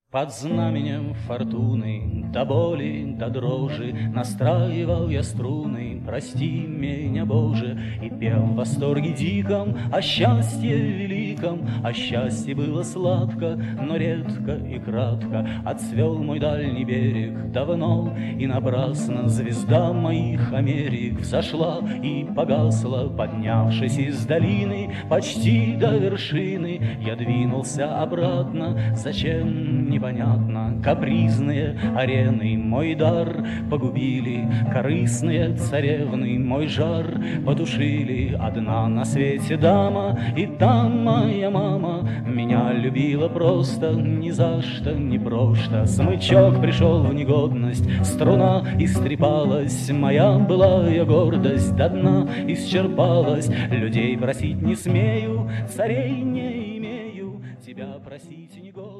Под знаменем фортуны, до боли, до дрожи настраивал я струны, прости меня, Боже, и пел в восторге диком о счастье великом. А счастье было сладко, но редко и кратко. Отцвел мой дальний берег давно и напрасно. Звезда моих Америк взошла и погасла, поднявшись из долины почти до вершины. Я двинулся обратно, зачем непонятно. Капризные арены мой дар погубили, корыстные царевны мой жар потушили. Одна на свете дама, и там моя мама меня любила просто, ни за что, ни просто. Смычок пришел в негодность, струна истрепалась, моя былая гордость до дна исчерпалась. Людей просить не смею, царей не имею, тебя просить не год.